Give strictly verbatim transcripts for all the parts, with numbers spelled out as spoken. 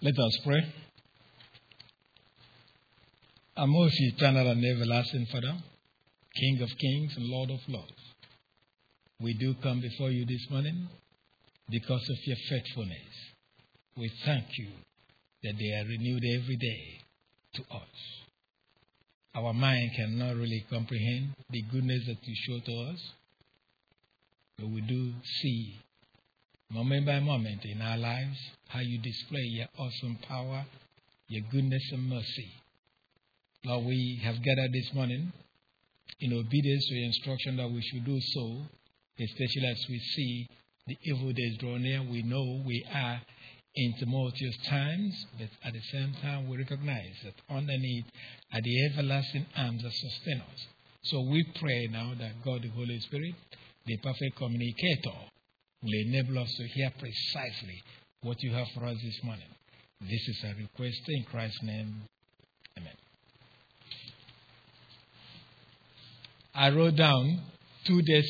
Let us pray. Our most eternal and everlasting Father, King of kings and Lord of lords, we do come before you this morning because of your faithfulness. We thank you that they are renewed every day to us. Our mind cannot really comprehend the goodness that you show to us, but we do see moment by moment in our lives how you display your awesome power, your goodness and mercy. Lord, we have gathered this morning in obedience to your instruction that we should do so, especially as we see the evil days draw near. We know we are in tumultuous times, but at the same time we recognize that underneath are the everlasting arms that sustain us. So we pray now that God the Holy Spirit, the perfect communicator, will enable us to hear precisely what you have for us this morning. This is a request in Christ's name. Amen. I wrote down two days,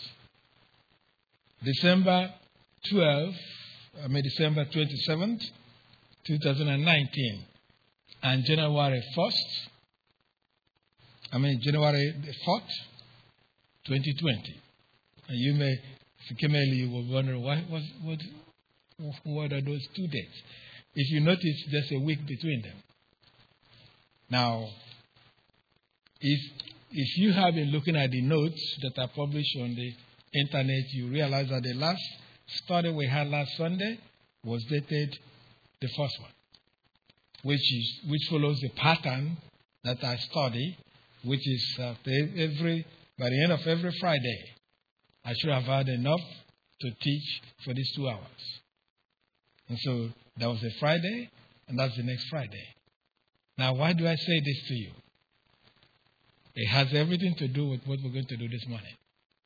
December twelfth, I mean December twenty-seventh, twenty nineteen, and January first, I mean January fourth, twenty twenty. And you may, if you came early, you will wonder, why, what, what, what are those two dates? If you notice, there's a week between them. Now, if if you have been looking at the notes that are published on the internet, you realize that the last study we had last Sunday was dated the first one, which is which follows the pattern that I study, which is uh, every by the end of every Friday, I should have had enough to teach for these two hours. And so that was a Friday, and that's the next Friday. Now, why do I say this to you? It has everything to do with what we're going to do this morning.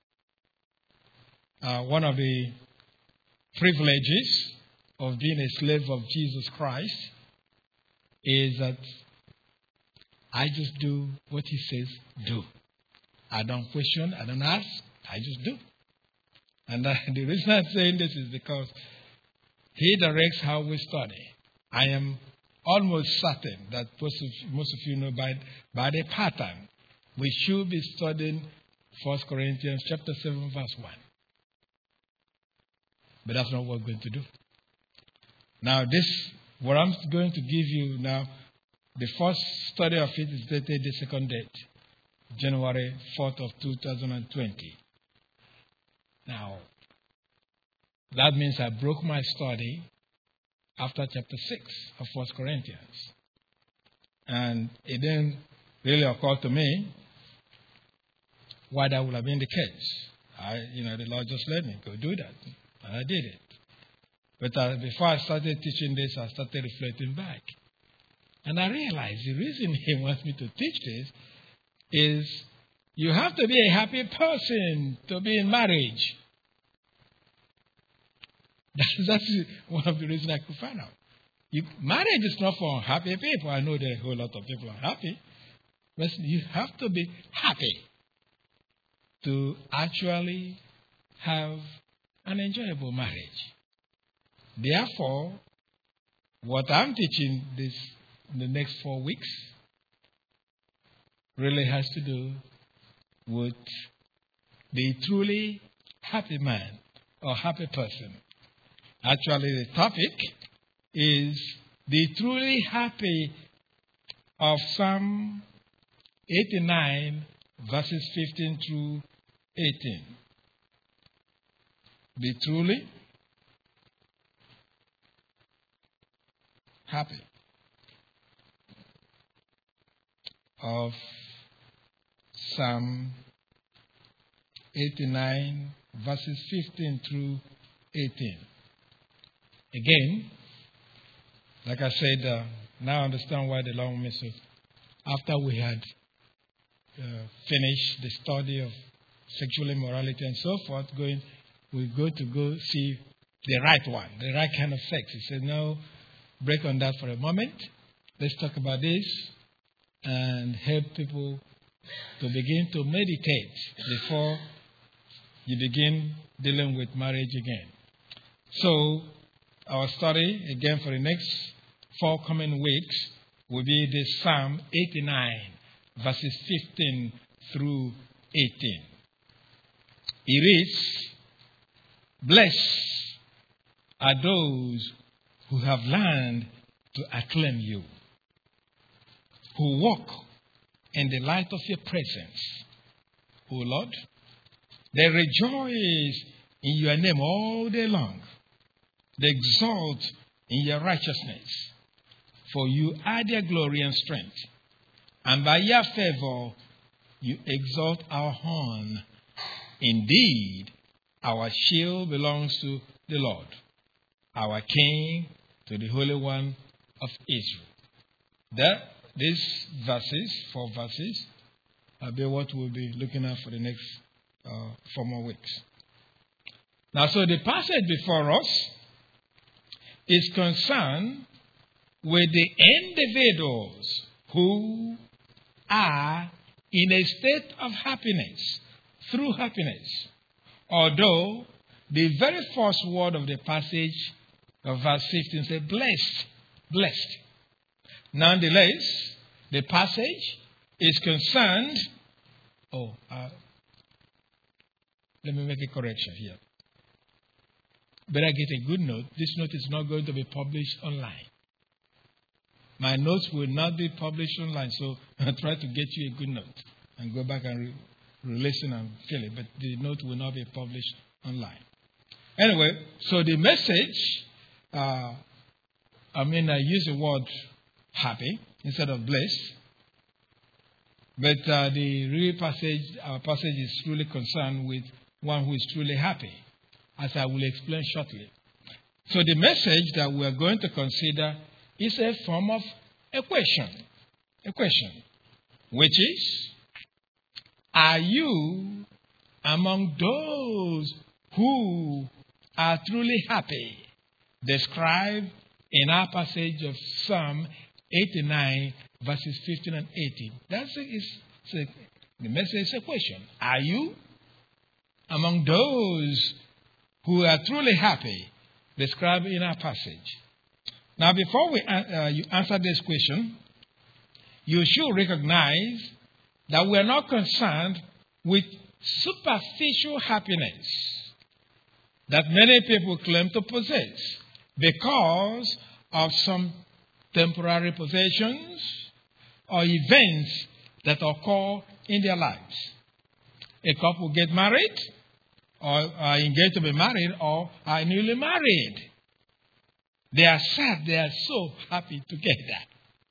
Uh, one of the privileges of being a slave of Jesus Christ is that I just do what he says do. I don't question, I don't ask, I just do. And uh, the reason I'm saying this is because he directs how we study. I am almost certain that most of, most of you know by, by the pattern, we should be studying First Corinthians chapter seven, verse one. But that's not what we're going to do. Now, this, what I'm going to give you now, the first study of it is dated the second date, January fourth of two thousand twenty. Now, that means I broke my study after chapter six of First Corinthians. And it didn't really occur to me why that would have been the case. I, you know, the Lord just let me go do that. And I did it. But uh, before I started teaching this, I started reflecting back. And I realized the reason he wants me to teach this is you have to be a happy person to be in marriage. That's one of the reasons I could find out. You, marriage is not for unhappy people. I know there are a whole lot of people unhappy. But you have to be happy to actually have an enjoyable marriage. Therefore, what I'm teaching this in the next four weeks really has to do with the truly happy man or happy person. Actually, the topic is the truly happy of Psalm eighty-nine, verses fifteen through eighteen. Be truly happy of Psalm eighty-nine, verses fifteen through eighteen. Again, like I said, uh, now I understand why the Lord missed it. After we had uh, finished the study of sexual immorality and so forth, going, we go to go see the right one, the right kind of sex. He said, no, break on that for a moment. Let's talk about this and help people to begin to meditate before you begin dealing with marriage again. So, our study, again, for the next four coming weeks will be the Psalm eighty-nine, verses fifteen through eighteen. It reads, "Blessed are those who have learned to acclaim you, who walk in the light of your presence, O Lord. They rejoice in your name all day long. They exult in your righteousness, for you are their glory and strength. And by your favor, you exalt our horn. Indeed, our shield belongs to the Lord, our King, to the Holy One of Israel." That these verses, four verses, will be what we'll be looking at for the next uh, four more weeks. Now, so the passage before us is concerned with the individuals who are in a state of happiness, through happiness. Although the very first word of the passage of verse fifteen says, "Blessed, blessed." Nonetheless, the passage is concerned. Oh, uh, let me make a correction here. Better get a good note. This note is not going to be published online. My notes will not be published online, so I'll try to get you a good note and go back and re- re-listen and feel it. But the note will not be published online. Anyway, so the message, uh, I mean, I use the word happy instead of blessed. But uh, the real passage, our passage is truly concerned with one who is truly happy, as I will explain shortly. So the message that we are going to consider is a form of a question. A question, which is, are you among those who are truly happy, described in our passage of Psalm eighty-nine, verses fifteen and eighteen? That's a, it's, it's a, the message is a question. Are you among those who are truly happy, described in our passage? Now, before we uh, you answer this question, you should recognize that we are not concerned with superficial happiness that many people claim to possess because of some temporary possessions or events that occur in their lives. A couple get married, or are engaged to be married, or are newly married. They are sad, they are so happy together.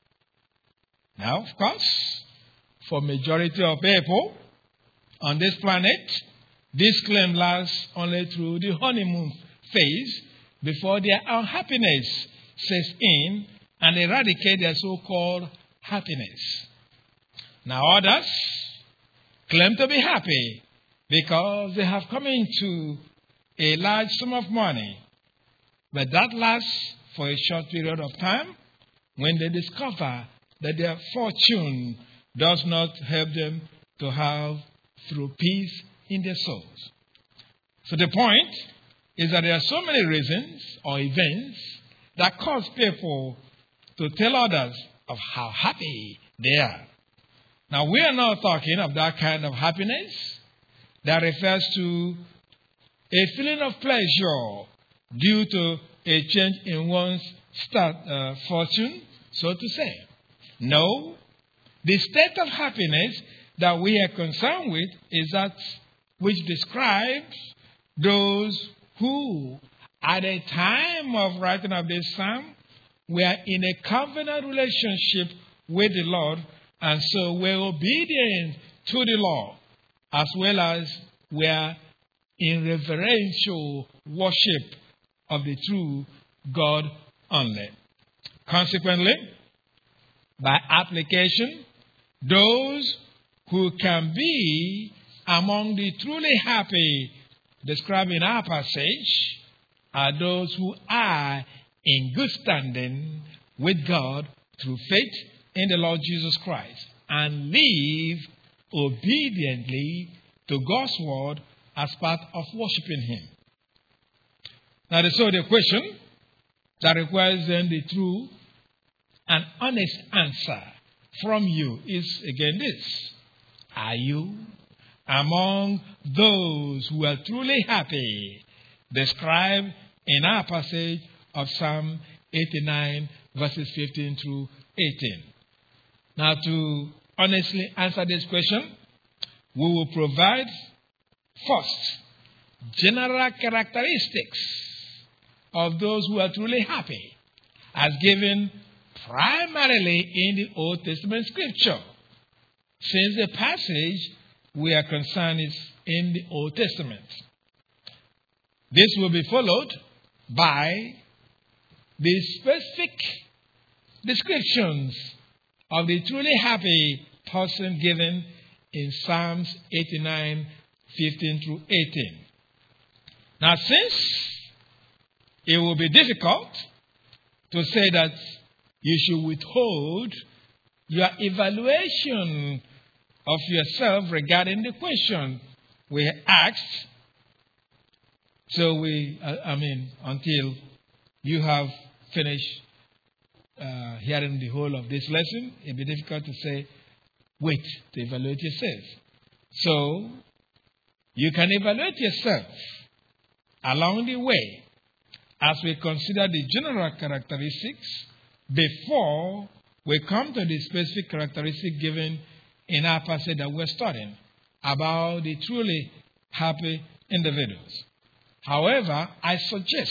Now, of course, for majority of people on this planet, this claim lasts only through the honeymoon phase before their unhappiness sets in and eradicate their so-called happiness. Now, others claim to be happy because they have come into a large sum of money. But that lasts for a short period of time when they discover that their fortune does not help them to have through peace in their souls. So the point is that there are so many reasons or events that cause people to tell others of how happy they are. Now, we are not talking of that kind of happiness that refers to a feeling of pleasure due to a change in one's start, uh, fortune, so to say. No, the state of happiness that we are concerned with is that which describes those who, at the time of writing of this psalm, were in a covenant relationship with the Lord, and so were obedient to the law, as well as were in reverential worship of the true God only. Consequently, by application, those who can be among the truly happy described in our passage are those who are in good standing with God through faith in the Lord Jesus Christ and live obediently to God's word as part of worshiping Him. Now, so the question that requires then the true an honest answer from you is again this. Are you among those who are truly happy, described in our passage of Psalm eighty-nine, verses fifteen through eighteen? Now, to honestly answer this question, we will provide first general characteristics of those who are truly happy, as given primarily in the Old Testament scripture, since the passage we are concerned is in the Old Testament. This will be followed by the specific descriptions of the truly happy person given in Psalms eighty-nine, fifteen through eighteen. Now, since it will be difficult to say that you should withhold your evaluation of yourself regarding the question we asked, so we, I mean, until you have finished uh, hearing the whole of this lesson, it will be difficult to say, wait to evaluate yourself. So, you can evaluate yourself along the way as we consider the general characteristics before we come to the specific characteristic given in our passage that we're studying about the truly happy individuals. However, I suggest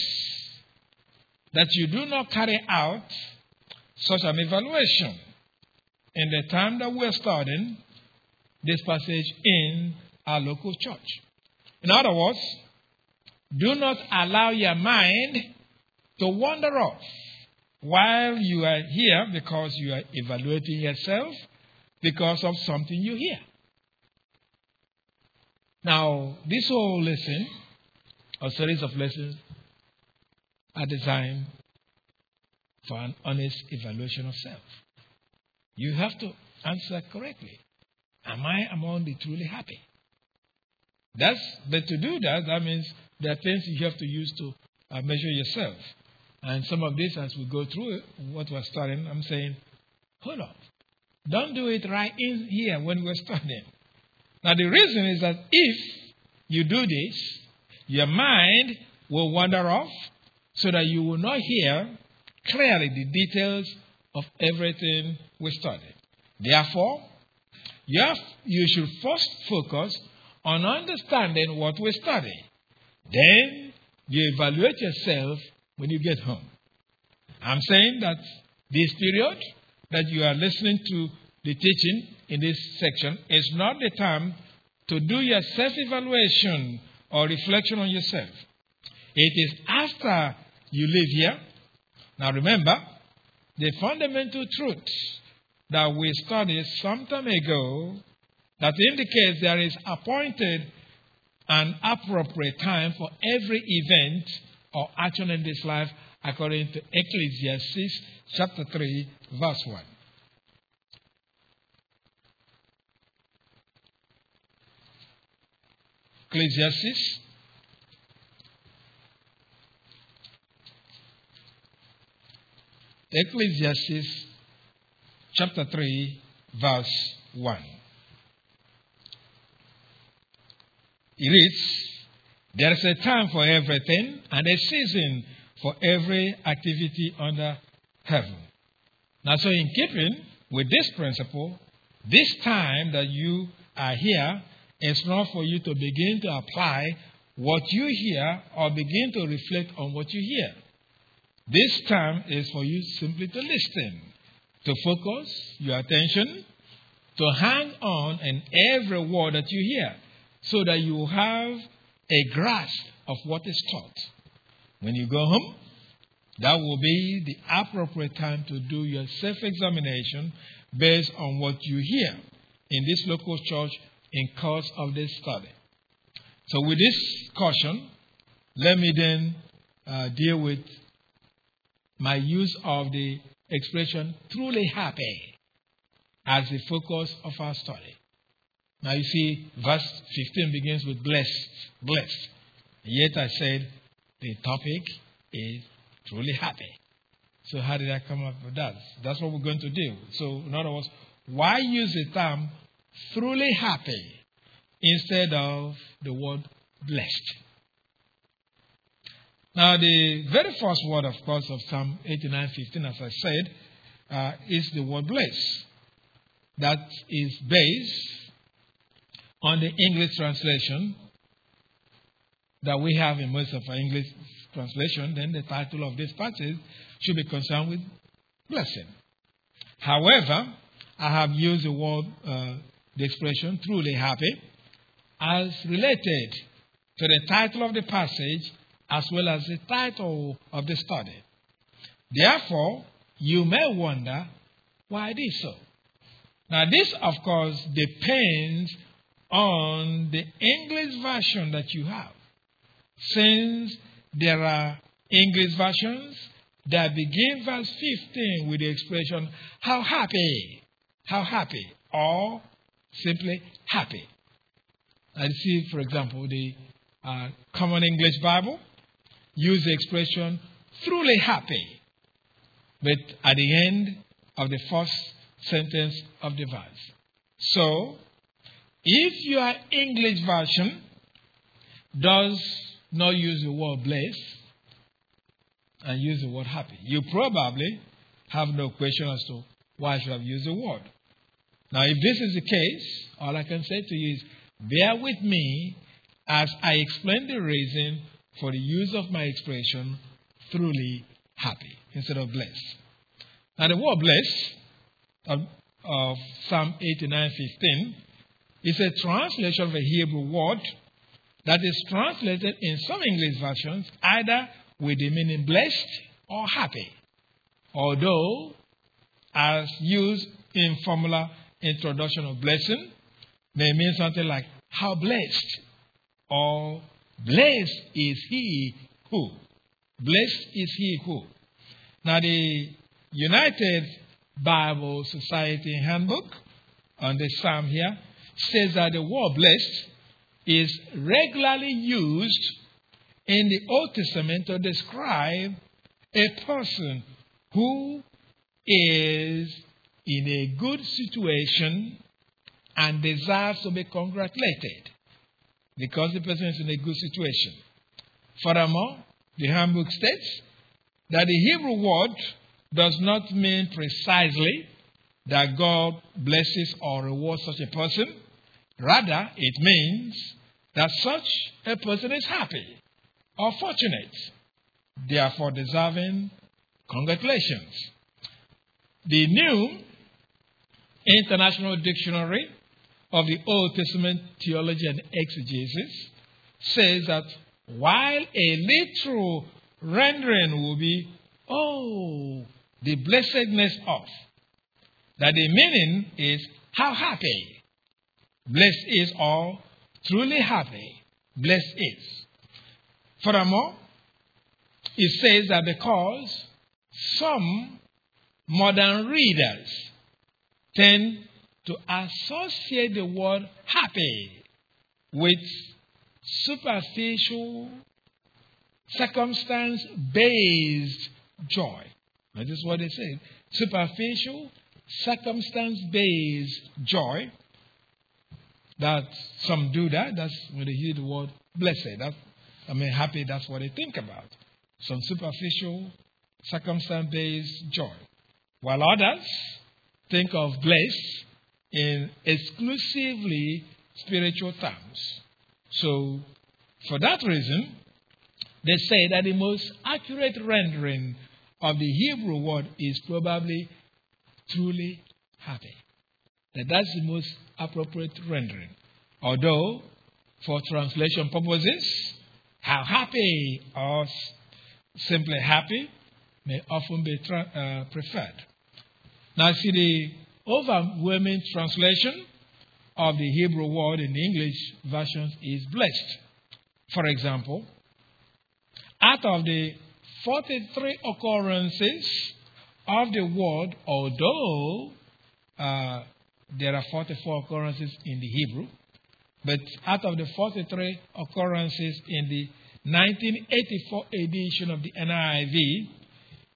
that you do not carry out such an evaluation in the time that we're studying this passage in our local church. In other words, do not allow your mind to wander off while you are here because you are evaluating yourself because of something you hear. Now, this whole lesson, or series of lessons, are designed for an honest evaluation of self. You have to answer correctly. Am I among the truly happy? That's, but to do that, that means there are things you have to use to uh, measure yourself. And some of this, as we go through what we're studying, I'm saying, hold on. Don't do it right in here when we're studying. Now, the reason is that if you do this, your mind will wander off so that you will not hear clearly the details of everything we studied. Therefore, you, have, you should first focus on understanding what we study. Then you evaluate yourself when you get home. I'm saying that this period that you are listening to the teaching in this section is not the time to do your self-evaluation or reflection on yourself. It is after you leave here. Now remember, the fundamental truth that we studied some time ago that indicates there is appointed an appropriate time for every event or action in this life according to Ecclesiastes chapter three, verse one. Ecclesiastes Ecclesiastes chapter three, verse one. It reads, there is a time for everything and a season for every activity under heaven. Now, so in keeping with this principle, this time that you are here is not for you to begin to apply what you hear or begin to reflect on what you hear. This time is for you simply to listen, to focus your attention, to hang on in every word that you hear, so that you have a grasp of what is taught. When you go home, that will be the appropriate time to do your self-examination based on what you hear in this local church in course of this study. So with this caution, let me then uh, deal with my use of the expression truly happy as the focus of our study. Now you see, verse fifteen begins with blessed, blessed. Yet I said the topic is truly happy. So how did I come up with that? That's what we're going to do. So in other words, why use the term truly happy instead of the word blessed? Now, the very first word, of course, of Psalm eighty-nine fifteen, as I said, uh, is the word bless. That is based on the English translation that we have in most of our English translation. Then the title of this passage should be concerned with blessing. However, I have used the word, uh, the expression truly happy, as related to the title of the passage as well as the title of the study. Therefore, you may wonder why it is so. Now, this, of course, depends on the English version that you have. Since there are English versions that begin verse fifteen with the expression, how happy, how happy, or simply happy. I see, for example, the uh, Common English Bible use the expression truly happy, but at the end of the first sentence of the verse. So, if your English version does not use the word bless and use the word happy, you probably have no question as to why I should have used the word. Now, if this is the case, all I can say to you is, bear with me as I explain the reason for the use of my expression, truly happy, instead of bless. Now, the word bless of, of Psalm eighty-nine fifteen is a translation of a Hebrew word that is translated in some English versions either with the meaning blessed or happy. Although, as used in formula introduction of blessing, may mean something like, how blessed, or blessed is he who. Blessed is he who. Now, the United Bible Society Handbook on the Psalm here says that the word blessed is regularly used in the Old Testament to describe a person who is in a good situation and deserves to be congratulated because the person is in a good situation. Furthermore, the handbook states that the Hebrew word does not mean precisely that God blesses or rewards such a person. Rather, it means that such a person is happy or fortunate, therefore deserving congratulations. The New International Dictionary of the Old Testament Theology and Exegesis says that while a literal rendering will be, oh, the blessedness of, that the meaning is how happy blessed is, or truly happy blessed is. Furthermore, it says that because some modern readers tend to associate the word happy with superficial, circumstance-based joy. Now, this is what they say. Superficial, circumstance-based joy. That some do that. That's when they hear the word blessed. That's, I mean, happy, that's what they think about. Some superficial, circumstance-based joy. While others think of blessed in exclusively spiritual terms. So, for that reason, they say that the most accurate rendering of the Hebrew word is probably truly happy. That that's the most appropriate rendering. Although, for translation purposes, how happy or simply happy may often be tra- uh, preferred. Now, see, the overwhelming translation of the Hebrew word in the English versions is blessed. For example, out of the forty-three occurrences of the word, although uh, there are forty-four occurrences in the Hebrew, but out of the forty-three occurrences in the nineteen eighty-four edition of the N I V,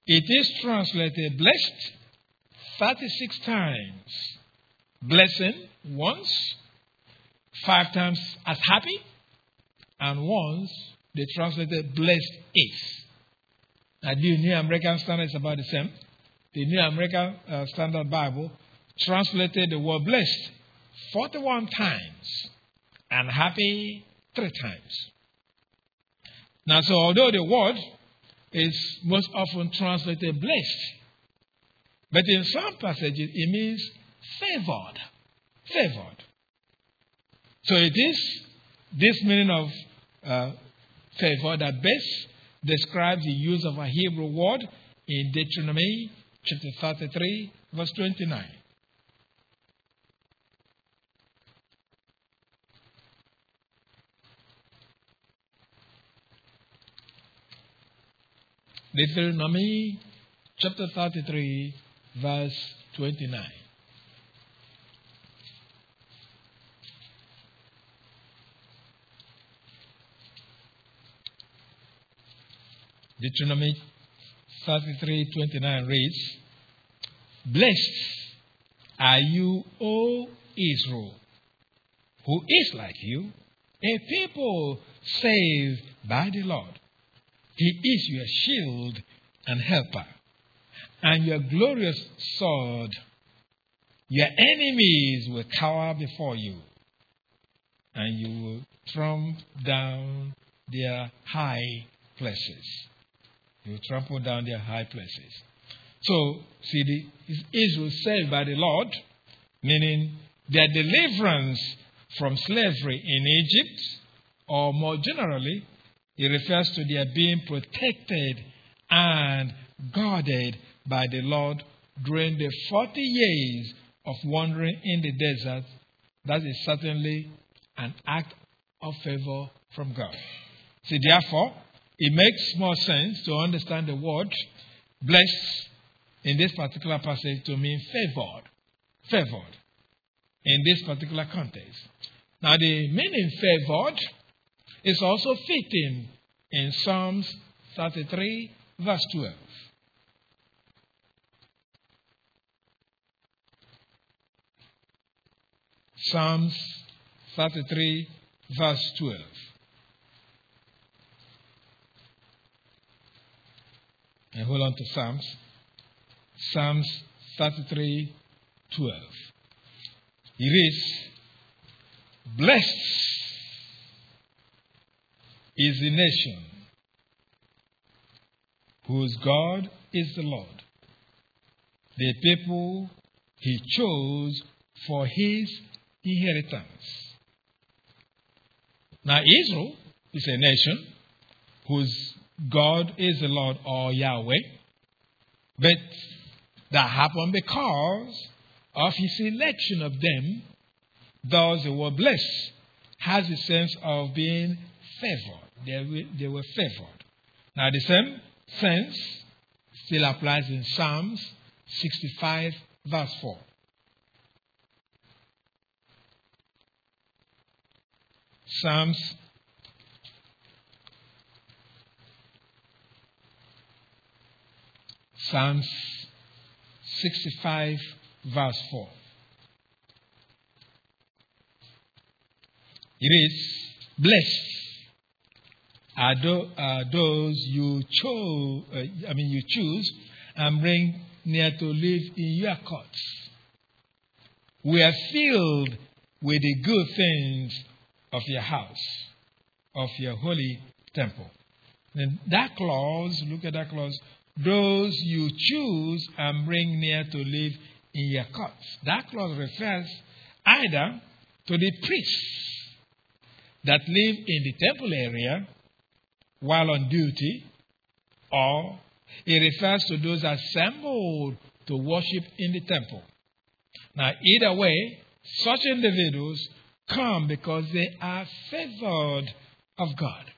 It is translated blessed thirty-six times. Blessing once, five times as happy, and once they translated blessed is. Now, the New American Standard is about the same. The New American uh, Standard Bible translated the word blessed forty-one times and happy three times. Now, so although the word is most often translated blessed, but in some passages it means favored. Favored. So it is this meaning of uh, favor that best describes the use of a Hebrew word in Deuteronomy chapter thirty-three, verse twenty-nine. Deuteronomy chapter thirty-three, verse twenty-nine. Deuteronomy thirty-three twenty-nine reads, "Blessed are you, O Israel, who is like you, a people saved by the Lord. He is your shield and helper, and your glorious sword. Your enemies will cower before you, and you will trample down their high places." You will trample down their high places. So, see, the, Israel saved by the Lord, meaning their deliverance from slavery in Egypt, or more generally, it refers to their being protected and guarded by the Lord during the forty years of wandering in the desert. That is certainly an act of favor from God. See, therefore, it makes more sense to understand the word blessed in this particular passage to mean favored. Favored in this particular context. Now, the meaning favored is also fitting in Psalms thirty-three, verse twelve. Psalms thirty-three, verse twelve. And hold on to Psalms. Psalms thirty-three, twelve. It is, "Blessed is the nation whose God is the Lord, the people he chose for his inheritance." Now, Israel is a nation whose God is the Lord, or Yahweh, but that happened because of his election of them. Thus, the word blessed has the sense of being favored. They were, they were favored. Now, the same sense still applies in Psalms sixty-five, verse four. Psalms Psalms sixty-five, verse four. It is, "Blessed are, do, are those you chose, uh, I mean you choose and bring near to live in your courts. We are filled with the good things of your house, of your holy temple." And that clause, look at that clause, "those you choose and bring near to live in your courts." That clause refers either to the priests that live in the temple area while on duty, or it refers to those assembled to worship in the temple. Now, either way, such individuals come because they are favored of God.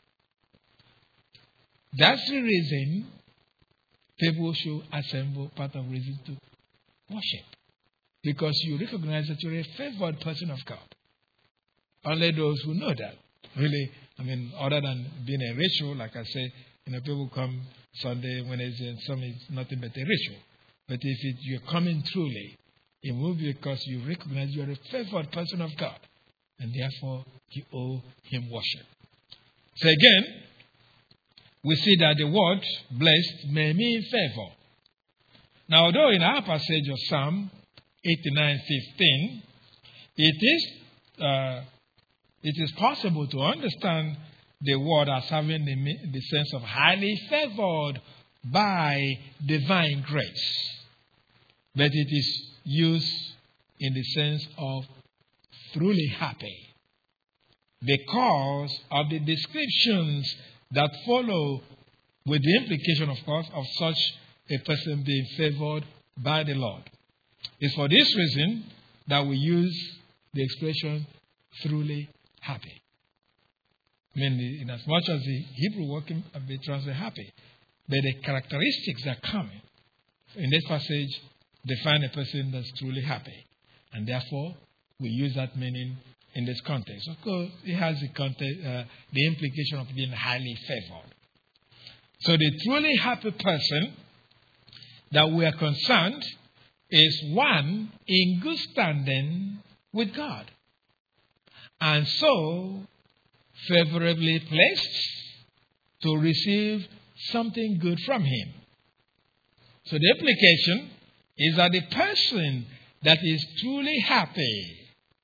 That's the reason people should assemble, part of reason to worship. Because you recognize that you're a favored person of God. Only those who know that. Really, I mean, other than being a ritual, like I say, you know, people come Sunday, Wednesday, and some is nothing but a ritual. But if it, you're coming truly, it will be because you recognize you're a favored person of God, and therefore you owe Him worship. So again, we see that the word blessed may mean favor. Now, although in our passage of Psalm eighty-nine fifteen, it is uh, it is possible to understand the word as having the, the sense of highly favored by divine grace. But it is used in the sense of truly happy, because of the descriptions that follow, with the implication, of course, of such a person being favored by the Lord. It's for this reason that we use the expression truly happy. I mean, in as much as the Hebrew word can be translated happy, but the characteristics that come in this passage define a person that's truly happy. And therefore, we use that meaning in this context. Of course, it has the, context, uh, the implication of being highly favored. So the truly happy person that we are concerned is one in good standing with God, and so favorably placed to receive something good from Him. So the implication is that the person that is truly happy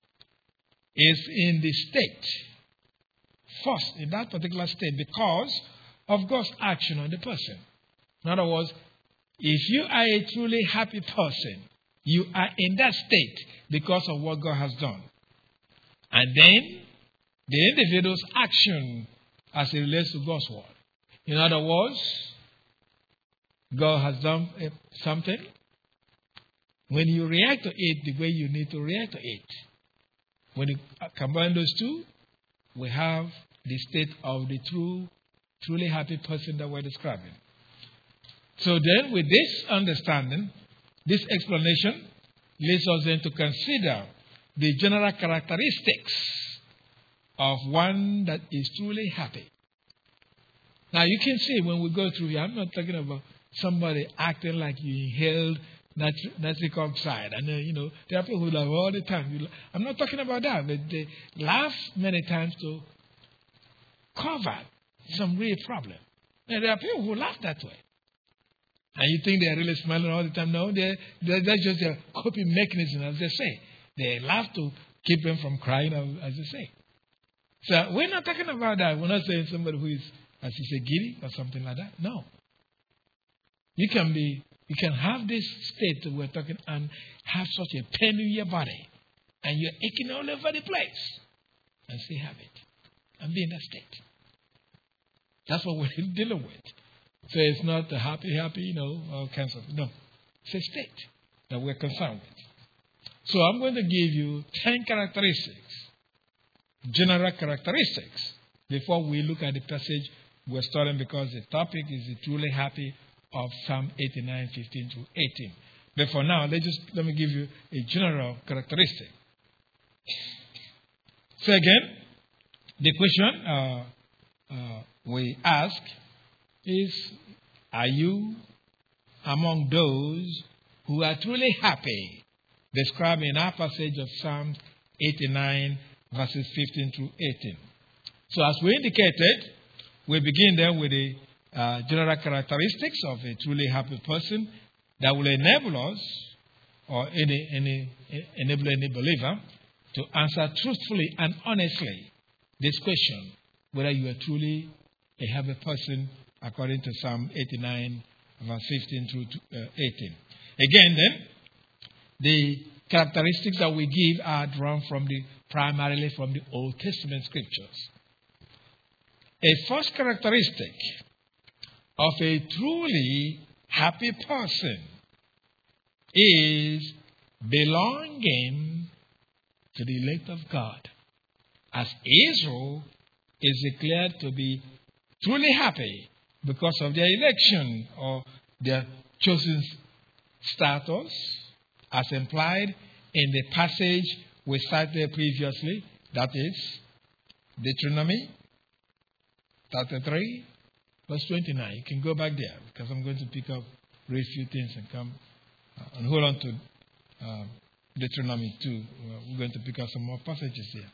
is in the state, first in that particular state, because of God's action on the person. In other words, if you are a truly happy person, you are in that state because of what God has done. And then the individual's action as it relates to God's word. In other words, God has done something. When you react to it the way you need to react to it, when you combine those two, we have the state of the true, truly happy person that we're describing. So then, with this understanding, this explanation leads us then to consider the general characteristics of one that is truly happy. Now, you can see when we go through here, I'm not talking about somebody acting like you inhaled nitric oxide. And, uh, you know, there are people who laugh all the time. I'm not talking about that, but they laugh many times to cover some real problem. And there are people who laugh that way. And you think they're really smiling all the time. No, they're, they're, that's just their coping mechanism, as they say. They laugh to keep them from crying, as they say. So we're not talking about that. We're not saying somebody who is, as you say, giddy or something like that. No. You can be, you can have this state that we're talking and have such a pain in your body. And you're aching all over the place. And still have it. And be in that state. That's what we're dealing with. So it's not a happy, happy, you know, all kinds of, no. It's a state that we're concerned with. So I'm going to give you ten characteristics, general characteristics, before we look at the passage we're studying, because the topic is the truly happy of Psalm eighty-nine, fifteen to eighteen. But for now, let just let me give you a general characteristic. So again, the question uh, uh, we ask is, are you among those who are truly happy, described in our passage of Psalm eighty-nine, verses fifteen through eighteen. So as we indicated, we begin then with the uh, general characteristics of a truly happy person that will enable us, or any, any, enable any believer, to answer truthfully and honestly this question, whether you are truly a happy person, according to Psalm eighty-nine, verse fifteen through eighteen. Again, then, the characteristics that we give are drawn from the primarily from the Old Testament scriptures. A first characteristic of a truly happy person is belonging to the elect of God. As Israel is declared to be truly happy because of their election or their chosen status, as implied in the passage we cited previously, that is Deuteronomy thirty-three, verse twenty-nine. You can go back there because I'm going to pick up, read a few things and come uh, and hold on to uh, Deuteronomy two. We're going to pick up some more passages here.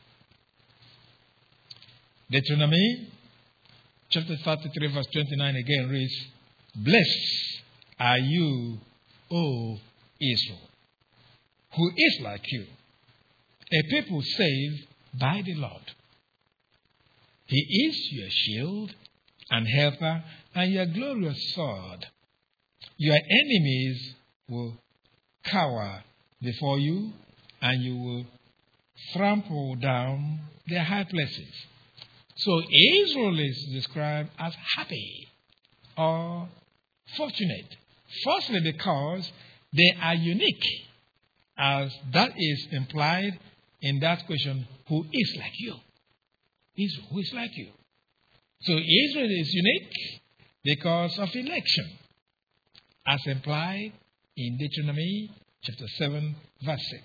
Deuteronomy chapter thirty-three, verse twenty-nine again reads, Blessed are you, O Israel, who is like you, a people saved by the Lord. He is your shield and helper and your glorious sword. Your enemies will cower before you, and you will trample down their high places. So Israel is described as happy or fortunate. Firstly, because they are unique, as that is implied in that question, who is like you? Israel, who is like you? So Israel is unique because of election, as implied in Deuteronomy chapter seven, verse six.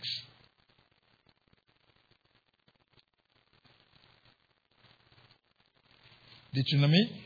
Deuteronomy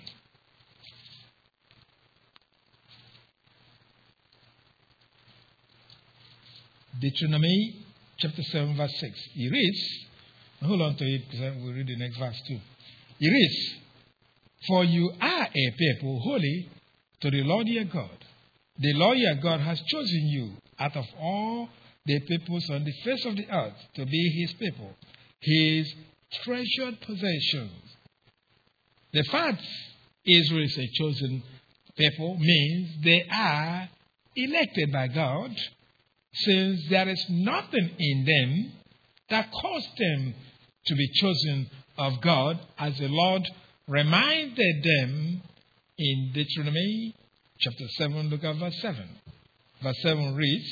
Deuteronomy chapter seven, verse six. He reads, hold on to it because we'll read the next verse too. He reads, For you are a people holy to the Lord your God. The Lord your God has chosen you out of all the peoples on the face of the earth to be his people, his treasured possessions. The fact Israel is a chosen people means they are elected by God, since there is nothing in them that caused them to be chosen of God, as the Lord reminded them in Deuteronomy chapter seven, look at verse seven. Verse seven reads,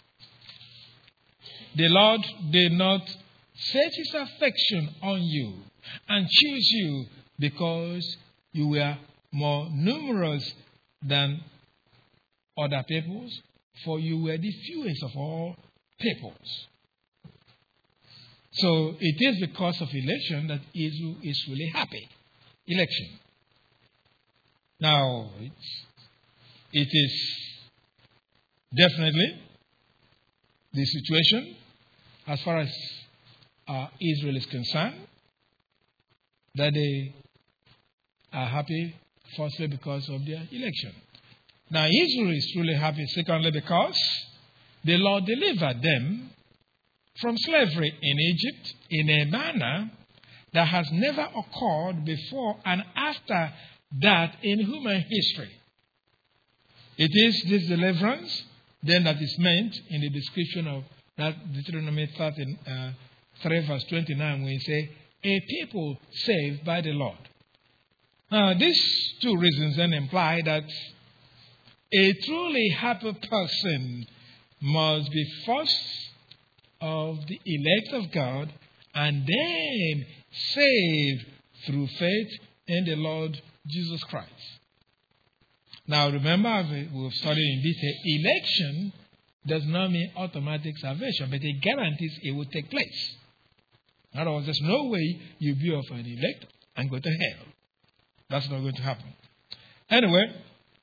The Lord did not set his affection on you and choose you because you were more numerous than other peoples, for you were the fewest of all peoples. So it is because of election that Israel is really happy. Election. Now, it's, it is definitely the situation as far as uh, Israel is concerned, that they are happy, firstly, because of their election. Now, Israel is truly happy, secondly, because the Lord delivered them from slavery in Egypt in a manner that has never occurred before and after that in human history. It is this deliverance then that is meant in the description of that Deuteronomy thirty-three, verse twenty-nine, when we say, a people saved by the Lord. Now, these two reasons then imply that a truly happy person must be first of the elect of God and then saved through faith in the Lord Jesus Christ. Now, remember, as we've studied in detail, election does not mean automatic salvation, but it guarantees it will take place. In other words, there's no way you'll be of an elect and go to hell. That's not going to happen. Anyway,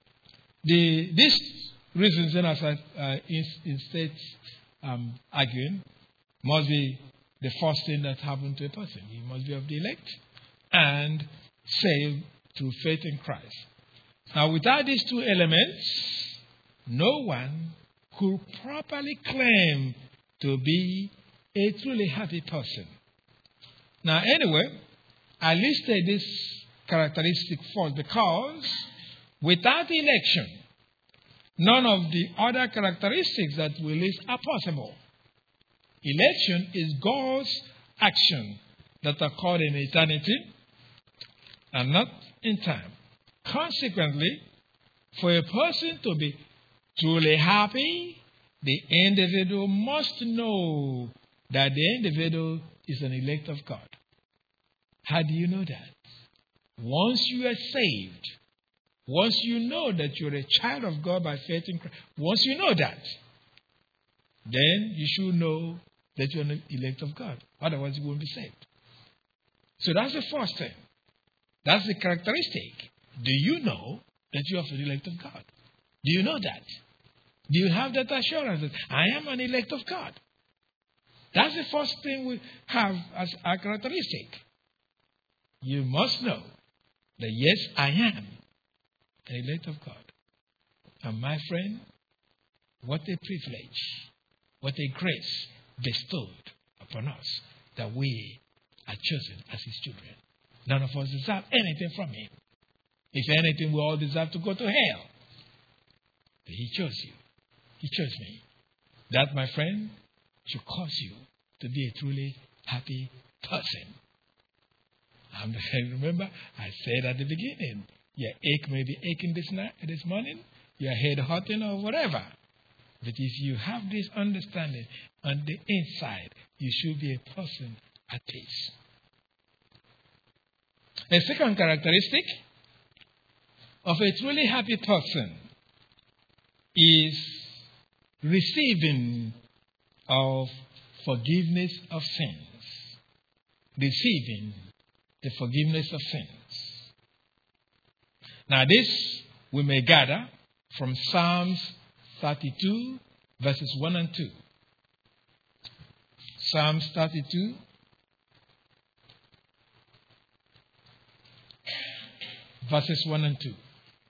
the these reasons, then, as I uh, instead um, arguing, must be the first thing that happened to a person. He must be of the elect and saved through faith in Christ. Now, without these two elements, no one could properly claim to be a truly happy person. Now, anyway, I listed this characteristic first because without election, none of the other characteristics that we list are possible. Election is God's action that occurred in eternity and not in time. Consequently, for a person to be truly happy, the individual must know that the individual is an elect of God. How do you know that? Once you are saved, once you know that you're a child of God by faith in Christ, once you know that, then you should know that you're an elect of God. Otherwise, you won't be saved. So that's the first thing. That's the characteristic Do you know that you are the elect of God? Do you know that? Do you have that assurance that I am an elect of God? That's the first thing we have as a characteristic. You must know that yes, I am an elect of God. And my friend, what a privilege, what a grace bestowed upon us that we are chosen as his children. None of us deserve anything from him. If anything, we all deserve to go to hell. But he chose you. He chose me. That, my friend, should cause you to be a truly happy person. And remember, I said at the beginning, your ache may be aching this night, this morning, your head hurting or whatever. But if you have this understanding on the inside, you should be a person at peace. A second characteristic of a truly happy person is receiving of forgiveness of sins. Receiving the forgiveness of sins. Now this we may gather from Psalms thirty-two, verses one and two. Psalms thirty-two, verses one and two.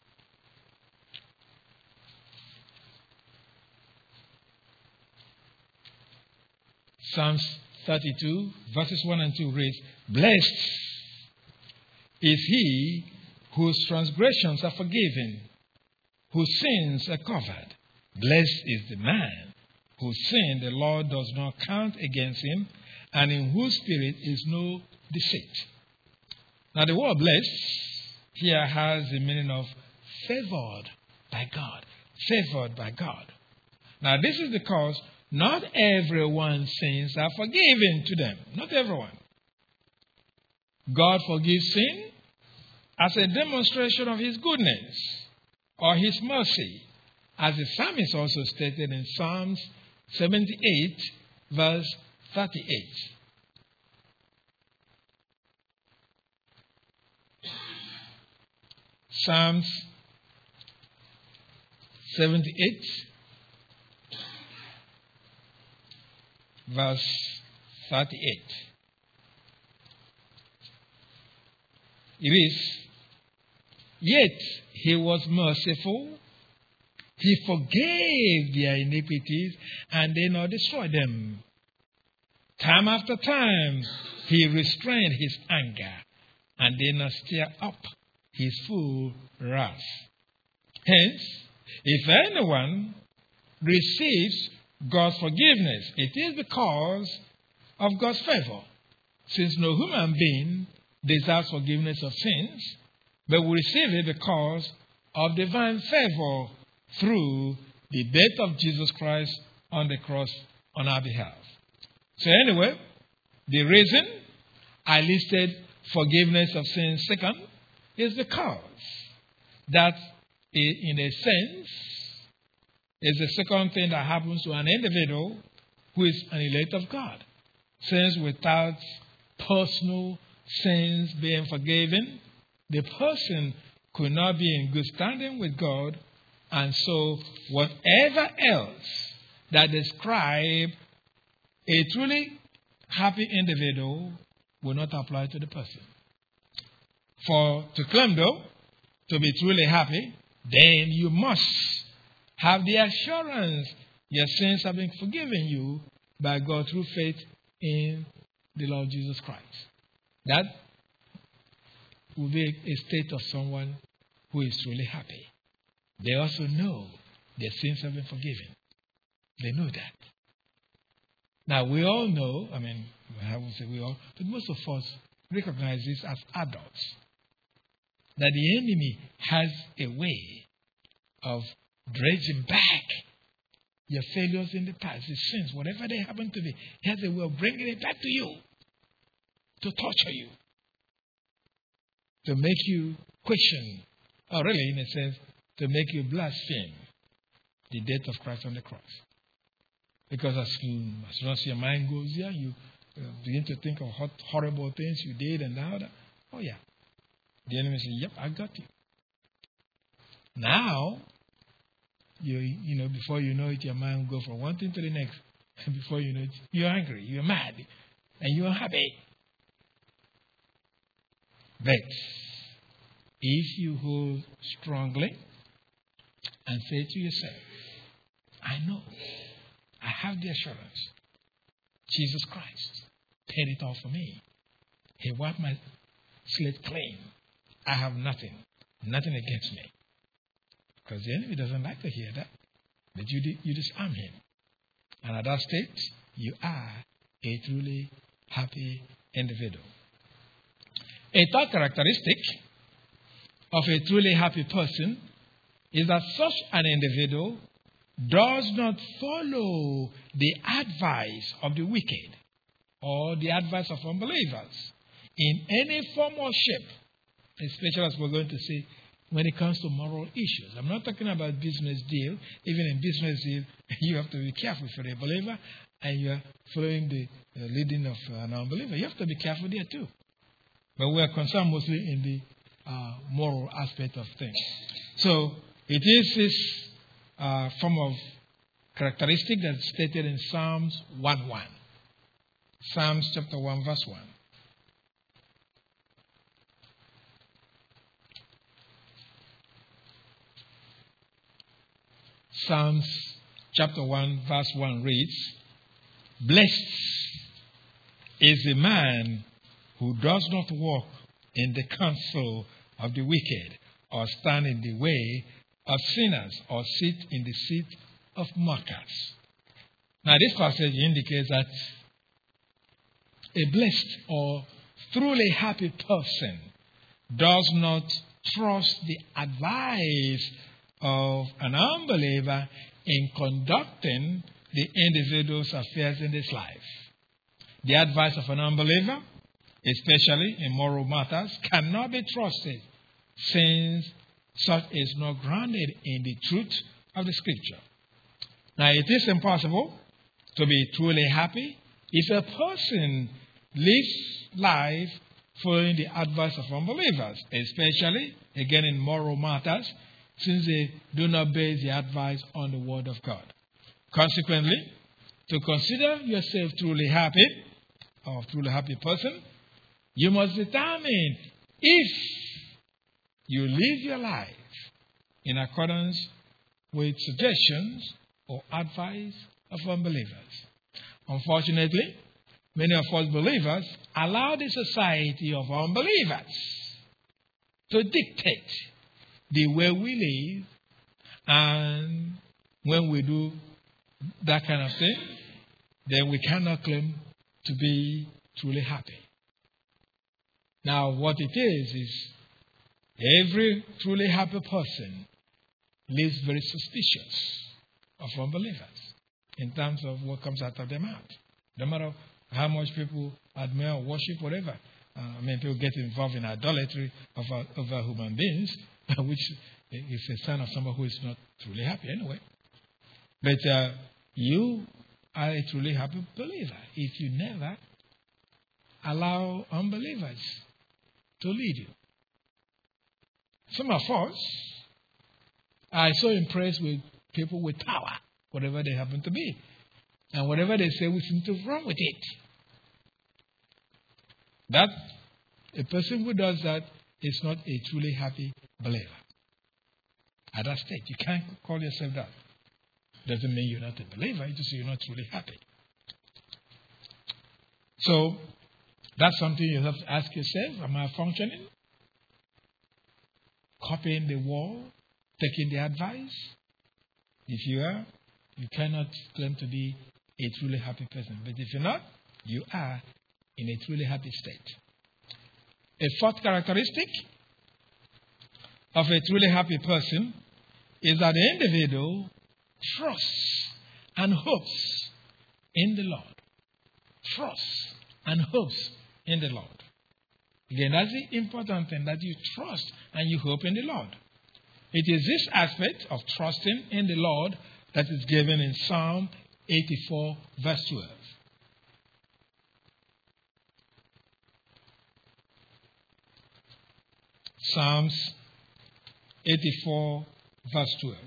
Psalms thirty-two, verses one and two reads, Blessed is he whose transgressions are forgiven, whose sins are covered. Blessed is the man whose sin the Lord does not count against him, and in whose spirit is no deceit. Now the word blessed here has the meaning of favored by God. Favored by God. Now this is because not everyone's sins are forgiven to them. Not everyone. God forgives sin as a demonstration of his goodness or his mercy, as the psalmist also stated in Psalms seventy-eight, verse thirty-eight. Psalms seventy-eight, verse thirty-eight. It is, Yet he was merciful, he forgave their iniquities, and did not destroy them. Time after time, he restrained his anger, and did not stir up his full wrath. Hence, if anyone receives God's forgiveness, it is because of God's favor, since no human being deserves forgiveness of sins, but we receive it because of divine favor through the death of Jesus Christ on the cross on our behalf. So anyway, the reason I listed forgiveness of sins second is because that in a sense is the second thing that happens to an individual who is an elect of God. Since without personal sins being forgiven, the person could not be in good standing with God, and so whatever else that describe a truly happy individual will not apply to the person. For to claim though, to be truly happy, then you must have the assurance your sins have been forgiven you by God through faith in the Lord Jesus Christ. That will be a state of someone who is truly happy. They also know their sins have been forgiven. They know that. Now, we all know, I mean, I won't say we all, but most of us recognize this as adults, that the enemy has a way of dredging back your failures in the past, the sins, whatever they happen to be. He has a way of bringing it back to you, to torture you, to make you question, or really, in a sense, to make you blaspheme the death of Christ on the cross. Because as, you, as soon as your mind goes there, you uh, begin to think of hot, horrible things you did and now that. Oh, yeah. The enemy says, yep, I got you. Now, you you know, before you know it, your mind will go from one thing to the next. And before you know it, you're angry, you're mad, and you're unhappy. But if you hold strongly and say to yourself, I know, I have the assurance, Jesus Christ paid it all for me. He wiped my slate clean. I have nothing, nothing against me. Because the enemy doesn't like to hear that. But you, you disarm him. And at that state, you are a truly happy individual. A third characteristic of a truly happy person is that such an individual does not follow the advice of the wicked or the advice of unbelievers in any form or shape, especially as we're going to see when it comes to moral issues. I'm not talking about business deal. Even in business deal, you have to be careful if you're a believer and you're following the uh, leading of uh, an unbeliever. You have to be careful there too. But we are concerned mostly in the uh, moral aspect of things. So it is this uh, form of characteristic that's stated in Psalms one one. Psalms chapter one verse one. Psalms chapter one verse one reads, Blessed is the man who does not walk in the counsel of the wicked, or stand in the way of sinners, or sit in the seat of mockers. Now this passage indicates that a blessed or truly happy person does not trust the advice of an unbeliever in conducting the individual's affairs in this life. The advice of an unbeliever, especially in moral matters, cannot be trusted, since such is not grounded in the truth of the Scripture. Now, it is impossible to be truly happy if a person lives life following the advice of unbelievers, especially, again, in moral matters, since they do not base the advice on the Word of God. Consequently, to consider yourself truly happy, or truly happy person, you must determine if you live your life in accordance with suggestions or advice of unbelievers. Unfortunately, many of us believers allow the society of unbelievers to dictate the way we live, and when we do that kind of thing, then we cannot claim to be truly happy. Now, what it is, is every truly happy person lives very suspicious of unbelievers in terms of what comes out of their mouth. No matter how much people admire or worship, whatever. Uh, I mean, people get involved in idolatry over, over human beings, which is a sign of someone who is not truly happy anyway. But uh, you are a truly happy believer if you never allow unbelievers to lead you. Some of us are so impressed with people with power, whatever they happen to be. And whatever they say, we seem to wrong with it. That a person who does that is not a truly happy believer. At that state, you can't call yourself that. Doesn't mean you're not a believer, it just means you're not truly happy. So, that's something you have to ask yourself. Am I functioning? Copying the wall? Taking the advice? If you are, you cannot claim to be a truly happy person. But if you're not, you are in a truly happy state. A fourth characteristic of a truly happy person is that the individual trusts and hopes in the Lord. Trusts and hopes in the Lord. Again, that's the important thing, that you trust and you hope in the Lord. It is this aspect of trusting in the Lord that is given in Psalm eighty-four, verse twelve. Psalms eighty-four, verse twelve.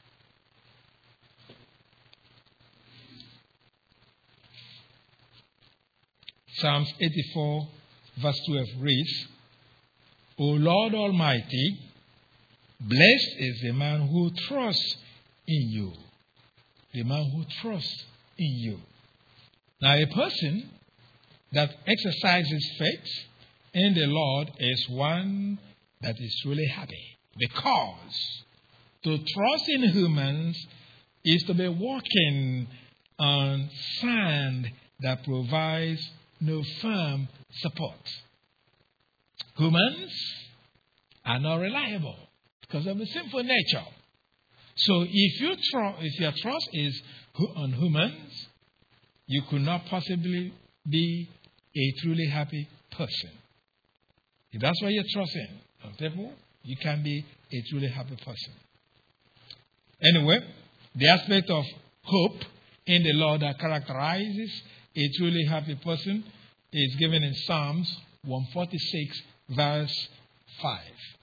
Psalms eighty-four, verse twelve reads, O Lord Almighty, blessed is the man who trusts in you. The man who trusts in you. Now, a person that exercises faith in the Lord is one that is truly happy. Because to trust in humans is to be walking on sand that provides no firm support. Humans are not reliable because of the sinful nature. So if you tr- if your trust is on humans, you could not possibly be a truly happy person. If that's what you're trusting on people, you can be a truly happy person. Anyway, the aspect of hope in the Lord that characterizes a truly happy person is given in Psalms one forty-six, verse five.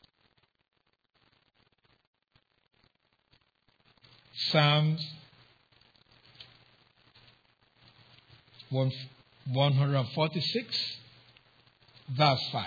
Psalms one forty-six, verse five.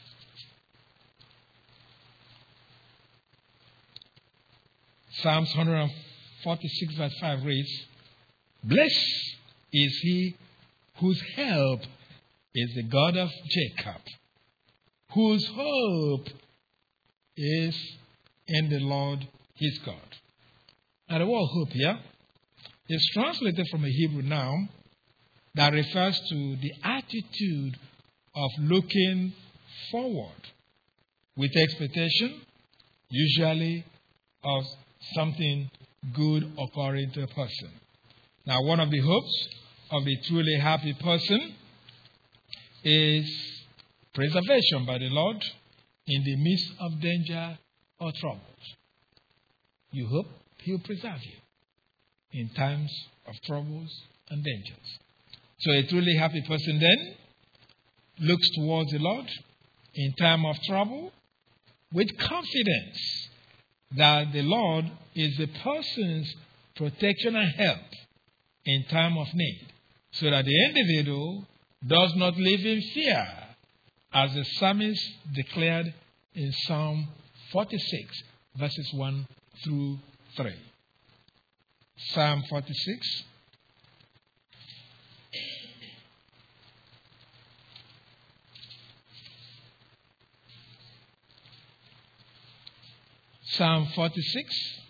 Psalms one forty-six, verse five reads, Blessed is he whose help is the God of Jacob, whose hope is in the Lord his God. Now the word hope here is translated from a Hebrew noun that refers to the attitude of looking forward with expectation, usually of something good occurring to a person. Now, one of the hopes of the truly happy person is preservation by the Lord in the midst of danger or troubles. You hope He'll preserve you in times of troubles and dangers. So a truly happy person then looks towards the Lord in time of trouble with confidence that the Lord is the person's protection and help in time of need, so that the individual does not live in fear, as the psalmist declared in Psalm forty-six, verses one through three. Psalm forty-six. Psalm forty-six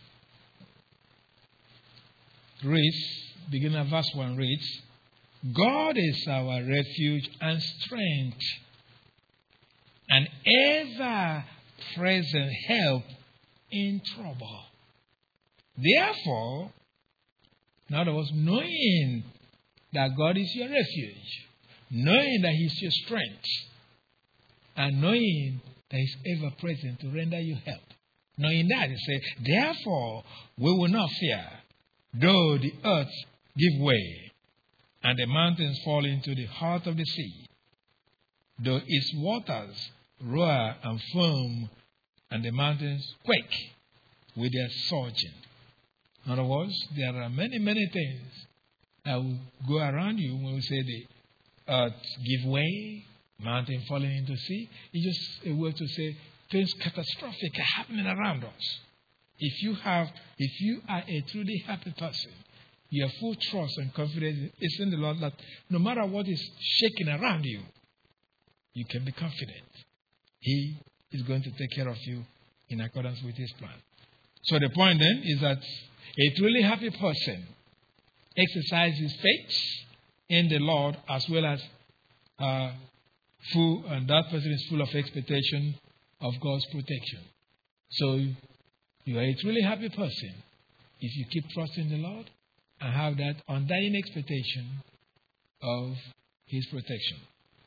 reads, beginning at verse one reads, God is our refuge and strength, an ever-present help in trouble. Therefore, in other words, knowing that God is your refuge, knowing that He's your strength, and knowing that He's ever present to render you help. Knowing that, He said, therefore, we will not fear, though the earth give way, and the mountains fall into the heart of the sea, though its waters roar and foam, and the mountains quake with their surging. In other words, there are many, many things that will go around you when we say the earth give way, mountain falling into sea. It's just a way to say things catastrophic are happening around us. If you have, if you are a truly happy person, you have full trust and confidence is in the Lord that no matter what is shaking around you, you can be confident. He is going to take care of you in accordance with His plan. So the point then is that a truly happy person exercises faith in the Lord as well as uh, full, and that person is full of expectation of God's protection. So you are a truly happy person if you keep trusting the Lord and have that undying expectation of His protection.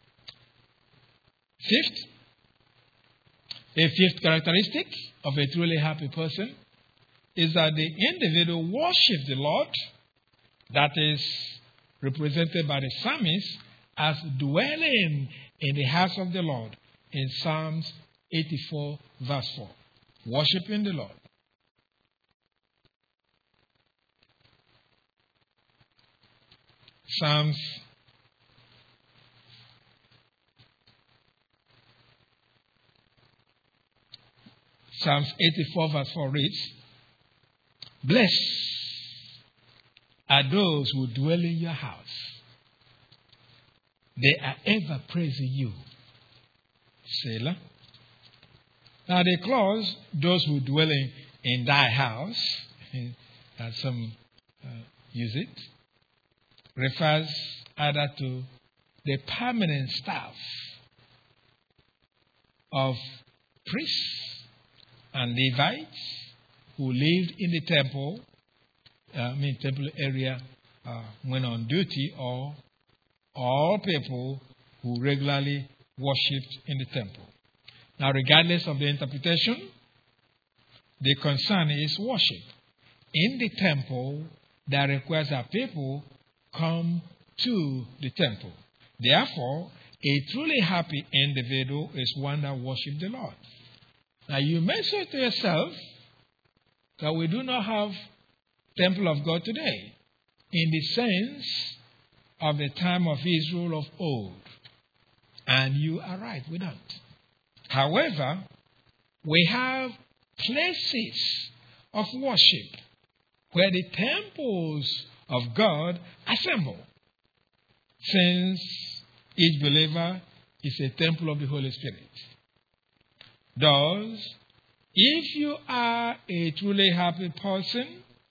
Fifth, a fifth characteristic of a truly happy person is that the individual worships the Lord, that is represented by the psalmist as dwelling in the house of the Lord in Psalms eighty-four, verse four. Worshipping the Lord. Psalms Psalms eighty-four verse four reads, Blessed are those who dwell in your house. They are ever praising you. Selah. Now the clause, those who dwell in, in thy house, as some uh, use it, refers either to the permanent staff of priests and Levites who lived in the temple, uh, I mean temple area, uh, when on duty, or all people who regularly worshipped in the temple. Now, regardless of the interpretation, the concern is worship in the temple that requires that people come to the temple. Therefore, a truly happy individual is one that worships the Lord. Now, you may say to yourself that we do not have temple of God today in the sense of the time of Israel of old. And you are right, we don't. However, we have places of worship where the temples of God assemble, since each believer is a temple of the Holy Spirit. Thus, if you are a truly happy person,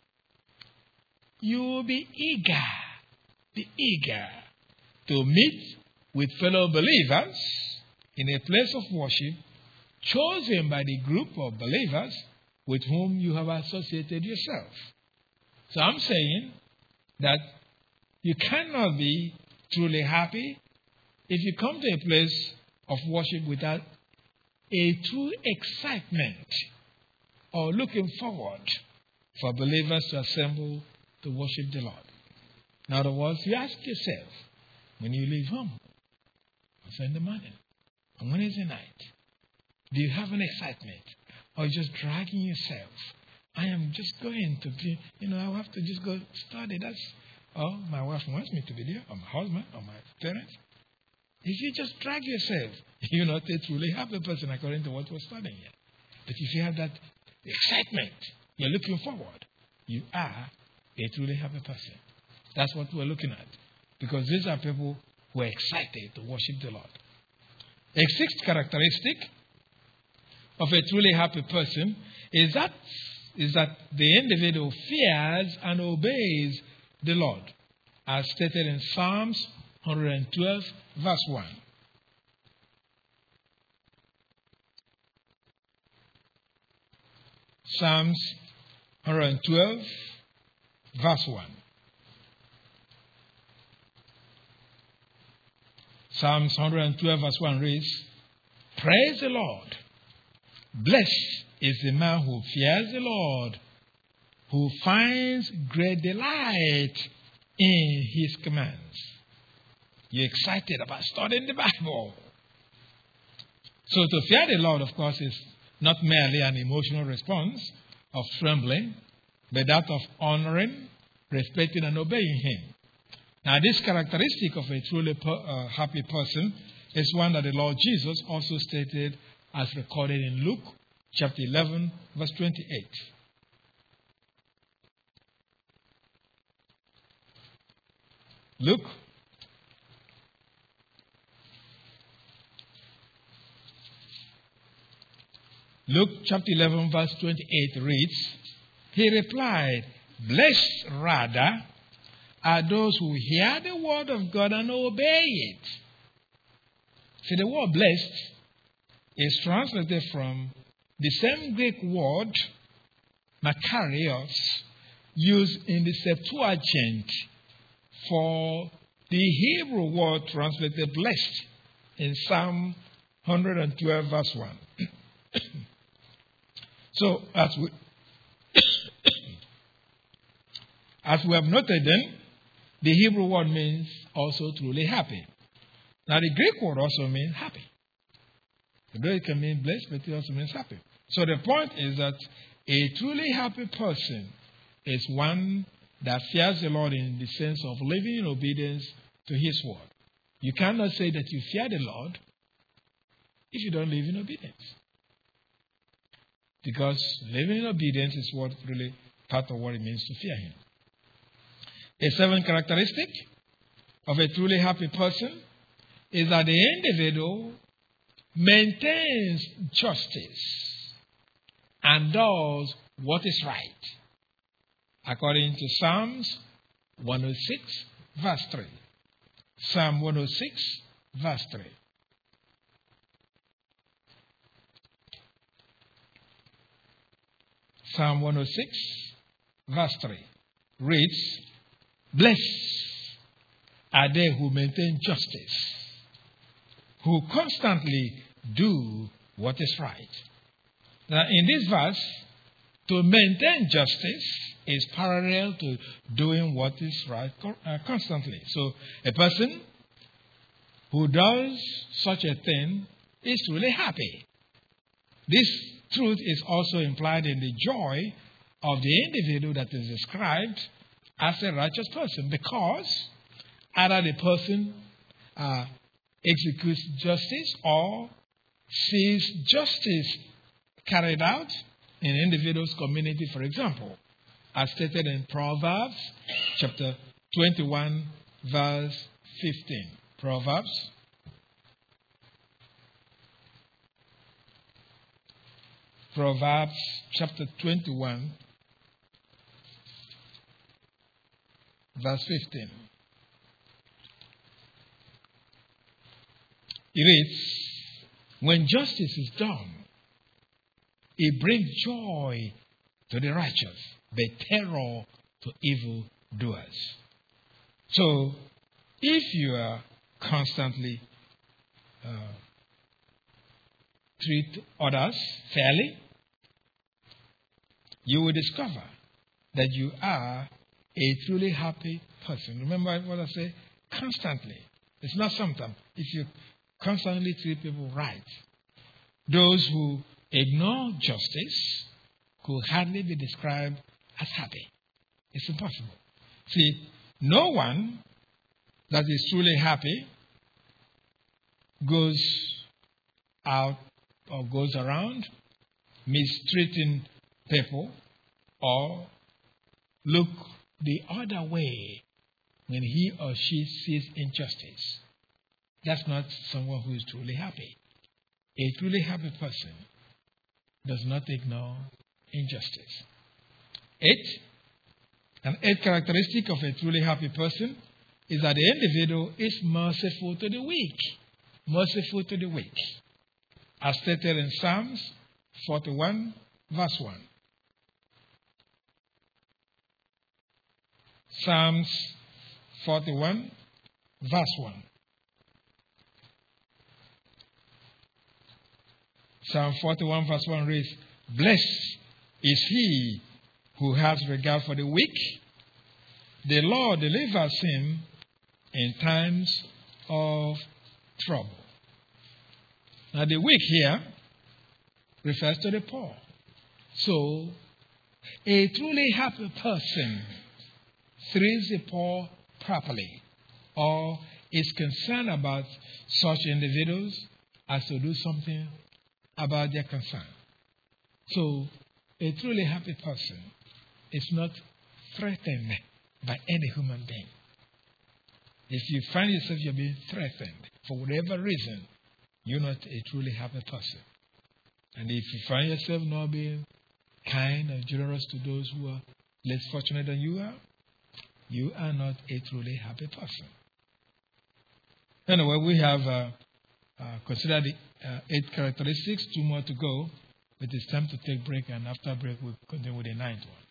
you will be eager, be eager to meet with fellow believers in a place of worship chosen by the group of believers with whom you have associated yourself. So I'm saying that you cannot be truly happy if you come to a place of worship without a true excitement or looking forward for believers to assemble to worship the Lord. In other words, you ask yourself, when you leave home, it's in the morning, on Wednesday night, do you have an excitement? Or are you just dragging yourself? I am just going to be, you know, I have to just go study. That's, oh, my wife wants me to be there, or my husband, or my parents. If you just drag yourself, you're not a truly happy person according to what we're studying here. But if you have that excitement, you're looking forward, you are a truly happy person. That's what we're looking at. Because these are people who are excited to worship the Lord. A sixth characteristic of a truly happy person is that, is that the individual fears and obeys the Lord, as stated in Psalms one twelve, verse one. Psalms one twelve, verse one. Psalms one twelve, verse one reads, Praise the Lord. Blessed is the man who fears the Lord, who finds great delight in his commands. You're excited about studying the Bible. So to fear the Lord, of course, is not merely an emotional response of trembling, but that of honoring, respecting, and obeying him. Now, this characteristic of a truly per, uh, happy person is one that the Lord Jesus also stated as recorded in Luke chapter eleven, verse twenty-eight. Luke Luke chapter eleven, verse twenty-eight reads, He replied, Blessed rather are those who hear the word of God and obey it. See, the word blessed is translated from the same Greek word, makarios, used in the Septuagint for the Hebrew word translated blessed in Psalm one twelve, verse one. So, as we, as we have noted then, the Hebrew word means also truly happy. Now, the Greek word also means happy. Although it can mean blessed, but it also means happy. So the point is that a truly happy person is one that fears the Lord in the sense of living in obedience to His word. You cannot say that you fear the Lord if you don't live in obedience. Because living in obedience is what really part of what it means to fear Him. A seventh characteristic of a truly happy person is that the individual maintains justice and does what is right. According to Psalms one oh six, verse three. Psalm one oh six, verse three. Psalm one oh six, verse three reads, "Blessed are they who maintain justice, who constantly do what is right." Now, in this verse, to maintain justice is parallel to doing what is right uh, constantly. So, a person who does such a thing is truly happy. This truth is also implied in the joy of the individual that is described as a righteous person, because either the person uh, executes justice or sees justice carried out in an individual's community, for example, as stated in Proverbs chapter twenty-one, verse fifteen. Proverbs Proverbs chapter twenty-one, verse fifteen. It reads, "When justice is done, it brings joy to the righteous, but terror to evildoers." So, if you are constantly uh, treat others fairly, you will discover that you are a truly happy person. Remember what I say? Constantly. It's not sometimes. If you constantly treat people right, those who ignore justice could hardly be described as happy. It's impossible. See, no one that is truly happy goes out or goes around mistreating people or look the other way when he or she sees injustice. That's not someone who is truly happy. A truly happy person does not ignore injustice. Eight, an eighth characteristic of a truly happy person is that the individual is merciful to the weak. Merciful to the weak. As stated in Psalms forty-one, verse one. Psalms forty-one, verse one. Psalm forty-one, verse one reads, "Blessed is he who has regard for the weak. The Lord delivers him in times of trouble." Now, the weak here refers to the poor. So, a truly happy person treats the poor properly, or is concerned about such individuals as to do something about their concern. So, a truly happy person is not threatened by any human being. If you find yourself you're being threatened for whatever reason, you're not a truly happy person. And if you find yourself not being kind and generous to those who are less fortunate than you are, you are not a truly happy person. Anyway, we have uh, uh, considered the uh, eight characteristics, two more to go. It is time to take break, and after break, we'll continue with the ninth one.